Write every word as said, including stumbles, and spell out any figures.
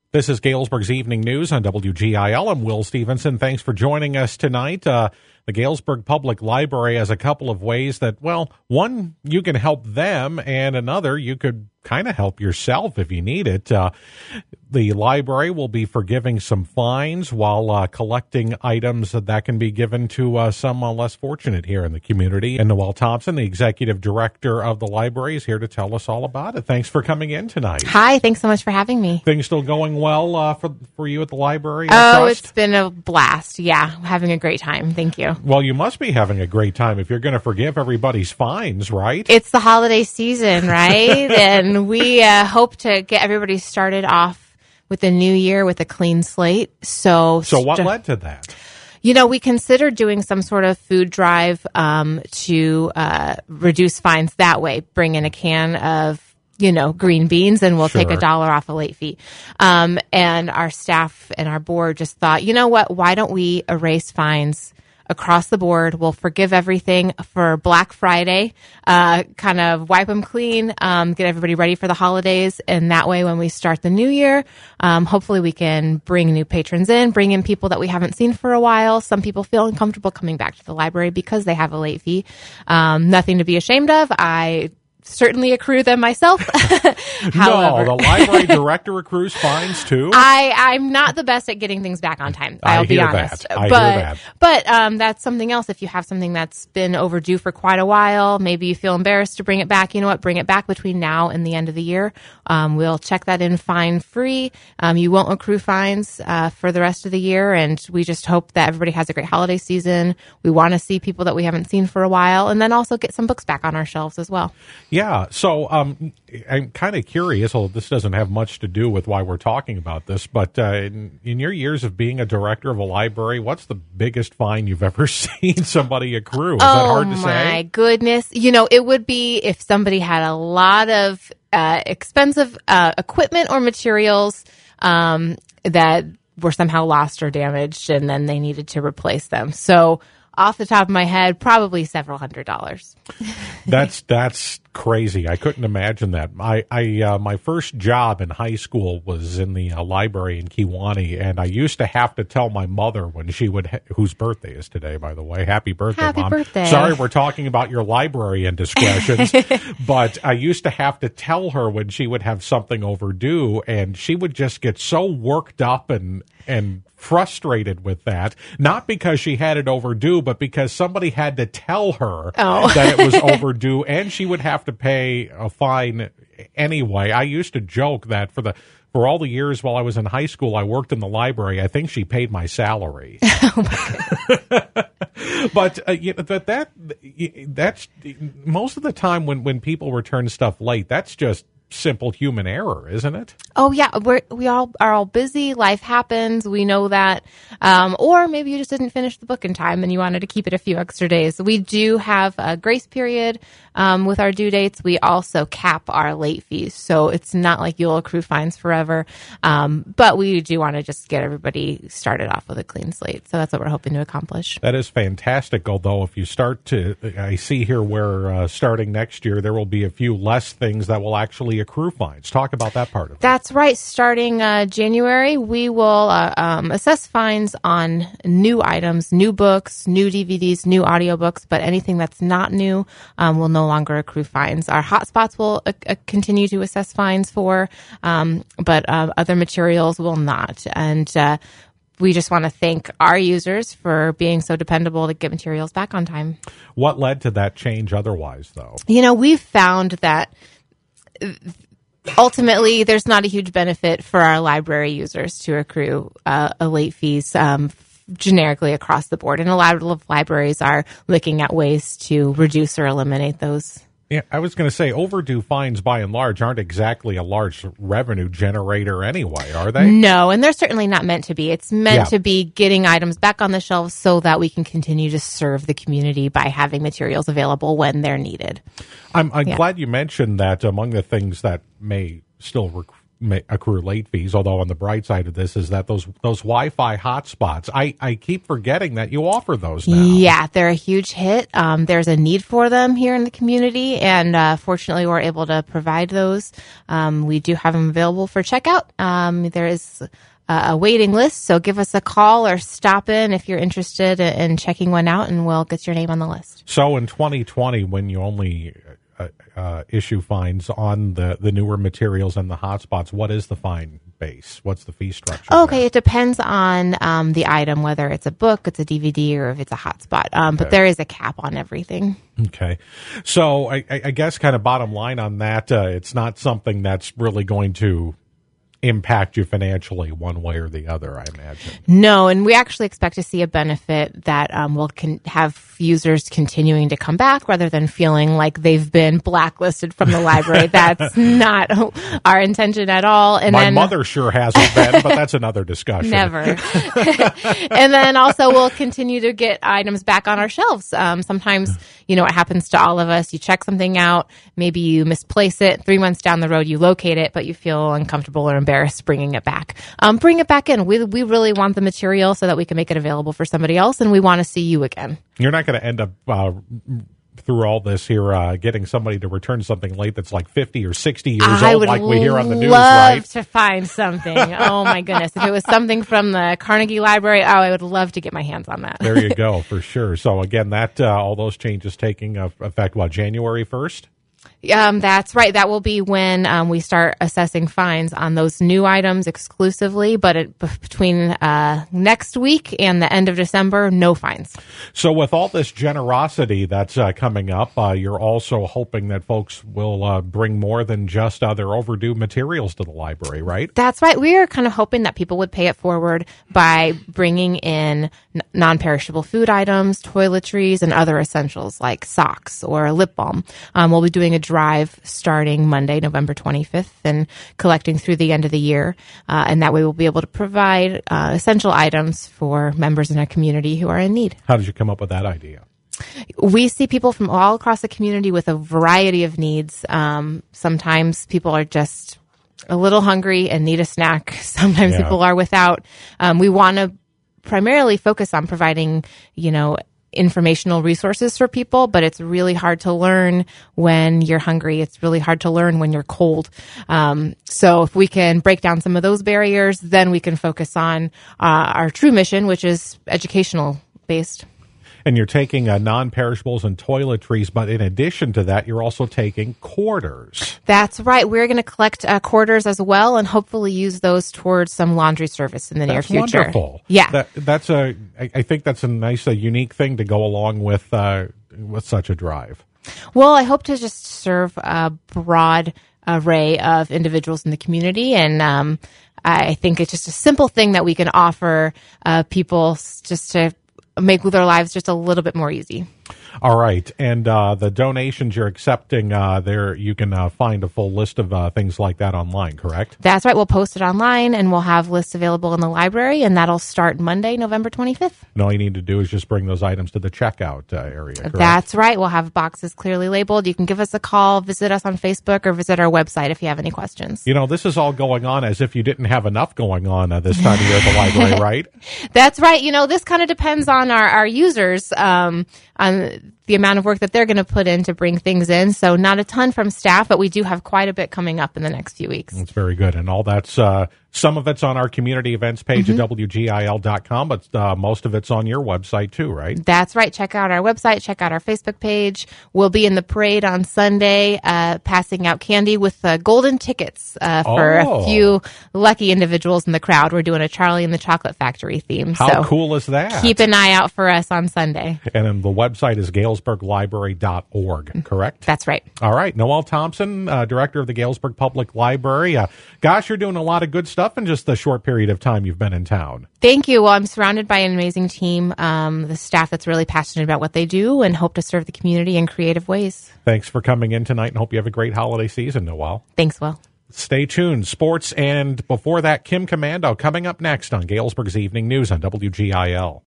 This is Galesburg's Evening News on W G I L. I'm Will Stevenson. Thanks for joining us tonight. Uh, the Galesburg Public Library has a couple of ways that, well, one, you can help them, and another, you could kind of help yourself if you need it. Uh, the library will be forgiving some fines while uh, collecting items that, that can be given to uh, some uh, less fortunate here in the community. And Noelle Thompson, the executive director of the library, is here to tell us all about it. Thanks for coming in tonight. Hi, thanks so much for having me. Things still going well uh, for for you at the library? Oh, it's been a blast. Yeah, having a great time. Thank you. Well, you must be having a great time if you're going to forgive everybody's fines, right? It's the holiday season, right? And we uh, hope to get everybody started off with the new year with a clean slate. So, so what st- led to that? You know, we considered doing some sort of food drive um, to uh, reduce fines that way. Bring in a can of, you know, green beans, and we'll Sure. take a dollar off a late fee. Um, and our staff and our board just thought, you know what, why don't we erase fines across the board? We'll forgive everything for Black Friday, uh, kind of wipe them clean, um, get everybody ready for the holidays. And that way, when we start the new year, um, hopefully we can bring new patrons in, bring in people that we haven't seen for a while. Some people feel uncomfortable coming back to the library because they have a late fee. Um, nothing to be ashamed of. I certainly accrue them myself. However, no, the library director accrues fines too. I, I'm not the best at getting things back on time. I'll I be hear honest. That. I but hear that. but um, that's something else. If you have something that's been overdue for quite a while, maybe you feel embarrassed to bring it back. You know what? Bring it back between now and the end of the year. Um, we'll check that in fine free. Um, you won't accrue fines uh, for the rest of the year, and we just hope that everybody has a great holiday season. We want to see people that we haven't seen for a while, and then also get some books back on our shelves as well. Yeah. So um, I'm kind of curious, although this doesn't have much to do with why we're talking about this, but uh, in, in your years of being a director of a library, what's the biggest fine you've ever seen somebody accrue? Is oh, that hard to say? Oh, my goodness. You know, it would be if somebody had a lot of uh, expensive uh, equipment or materials um, that were somehow lost or damaged, and then they needed to replace them. So off the top of my head, probably several hundred dollars. That's that's crazy. I couldn't imagine that. I, I uh, my first job in high school was in the uh, library in Kewanee, and I used to have to tell my mother when she would, ha- whose birthday is today, by the way. Happy birthday, Happy Mom. birthday. Sorry, we're talking about your library indiscretions, but I used to have to tell her when she would have something overdue, and she would just get so worked up and and frustrated with that, not because she had it overdue, but because somebody had to tell her oh. that it was overdue, and she would have to pay a fine anyway. I used to joke that for the for all the years while I was in high school, I worked in the library. I think she paid my salary. Oh my But uh, you know, that that that's most of the time when when people return stuff late, that's just simple human error, isn't it? Oh yeah, we're, we all are all busy. Life happens. We know that. Um, or maybe you just didn't finish the book in time and you wanted to keep it a few extra days. We do have a grace period um, with our due dates. We also cap our late fees, so it's not like you'll accrue fines forever. Um, but we do want to just get everybody started off with a clean slate. So that's what we're hoping to accomplish. That is fantastic. Although if you start to, I see here where uh, starting next year there will be a few less things that will actually accrue fines. Talk about that part of it. That's right. Starting uh, January, we will uh, um, assess fines on new items, new books, new D V Ds, new audiobooks, but anything that's not new um, will no longer accrue fines. Our hotspots will uh, uh, continue to assess fines for, um, but uh, other materials will not. And uh, we just want to thank our users for being so dependable to get materials back on time. What led to that change otherwise, though? You know, we've found that ultimately, there's not a huge benefit for our library users to accrue uh, a late fees um, generically across the board. And a lot of libraries are looking at ways to reduce or eliminate those. Yeah, I was going to say overdue fines by and large aren't exactly a large revenue generator anyway, are they? No, and they're certainly not meant to be. It's meant Yeah. to be getting items back on the shelves so that we can continue to serve the community by having materials available when they're needed. I'm, I'm Yeah. glad you mentioned that among the things that may still rec- may accrue late fees. Although on the bright side of this is that those those Wi-Fi hotspots, I, I keep forgetting that you offer those now. Yeah, they're a huge hit. Um, there's a need for them here in the community, and uh, fortunately, we're able to provide those. Um, we do have them available for checkout. Um, there is a waiting list, so give us a call or stop in if you're interested in checking one out, and we'll get your name on the list. So in twenty twenty, when you only uh, uh, issue fines on the, the newer materials and the hotspots, what is the fine base? What's the fee structure? Okay, there? it depends on um, the item, whether it's a book, it's a D V D, or if it's a hotspot. Um, okay. But there is a cap on everything. Okay. So I, I guess kind of bottom line on that, uh, it's not something that's really going to impact you financially one way or the other, I imagine. No, and we actually expect to see a benefit that um, will con- have users continuing to come back rather than feeling like they've been blacklisted from the library. That's not our intention at all. And My then, mother sure hasn't been, but that's another discussion. Never. And then also we'll continue to get items back on our shelves. Um, sometimes, you know, it happens to all of us. You check something out, maybe you misplace it. Three months down the road, you locate it, but you feel uncomfortable or embarrassed bringing it back. Um, bring it back in. We we really want the material so that we can make it available for somebody else, and we want to see you again. You're not going to end up uh, through all this here uh, getting somebody to return something late that's like fifty or sixty years I old, would like we hear on the news, love right? to find something. Oh my goodness! If it was something from the Carnegie Library, oh, I would love to get my hands on that. There you go, for sure. So again, that uh, all those changes taking effect, what, January first? Um, that's right. That will be when um, we start assessing fines on those new items exclusively. But it, b- between uh, next week and the end of December, no fines. So with all this generosity that's uh, coming up, uh, you're also hoping that folks will uh, bring more than just uh, their overdue materials to the library, right? That's right. We are kind of hoping that people would pay it forward by bringing in n- non-perishable food items, toiletries, and other essentials like socks or lip balm. Um, we'll be doing a drive starting Monday, November twenty-fifth, and collecting through the end of the year. Uh, and that way we'll be able to provide uh, essential items for members in our community who are in need. How did you come up with that idea? We see people from all across the community with a variety of needs. Um, sometimes people are just a little hungry and need a snack. Sometimes Yeah. people are without. Um, we want to primarily focus on providing, you know, informational resources for people, but it's really hard to learn when you're hungry. It's really hard to learn when you're cold. Um, so if we can break down some of those barriers, then we can focus on uh, our true mission, which is educational based. And you're taking uh, non-perishables and toiletries, but in addition to that, you're also taking quarters. That's right. We're going to collect uh, quarters as well, and hopefully use those towards some laundry service in the That's near future. Wonderful. Yeah, that, that's a. I, I think that's a nice, a unique thing to go along with uh, with such a drive. Well, I hope to just serve a broad array of individuals in the community, and um, I think it's just a simple thing that we can offer uh, people just to make their lives just a little bit more easy. All right. And uh, the donations you're accepting, uh, there you can uh, find a full list of uh, things like that online, correct? That's right. We'll post it online, and we'll have lists available in the library, and that'll start Monday, November twenty-fifth. And all you need to do is just bring those items to the checkout uh, area, correct? That's right. We'll have boxes clearly labeled. You can give us a call, visit us on Facebook, or visit our website if you have any questions. You know, this is all going on as if you didn't have enough going on uh, this time of year at the library, right? That's right. You know, this kind of depends on our, our users, um, on the amount of work that they're going to put in to bring things in. So not a ton from staff, but we do have quite a bit coming up in the next few weeks. That's very good. And all that's, uh, some of it's on our community events page Mm-hmm. at W G I L dot com, but uh, most of it's on your website too, right? That's right. Check out our website. Check out our Facebook page. We'll be in the parade on Sunday, uh, passing out candy with uh, golden tickets uh, for Oh. a few lucky individuals in the crowd. We're doing a Charlie and the Chocolate Factory theme. How so cool is that? keep an eye out for us on Sunday. And then the website is galesburg library dot org, correct? That's right. All right. Noelle Thompson, uh, director of the Galesburg Public Library. Uh, gosh, you're doing a lot of good stuff in just the short period of time you've been in town. Thank you. Well, I'm surrounded by an amazing team, um, the staff that's really passionate about what they do and hope to serve the community in creative ways. Thanks for coming in tonight, and hope you have a great holiday season, Noelle. Thanks, Will. Stay tuned. Sports, and before that, Kim Commando coming up next on Galesburg's Evening News on W G I L.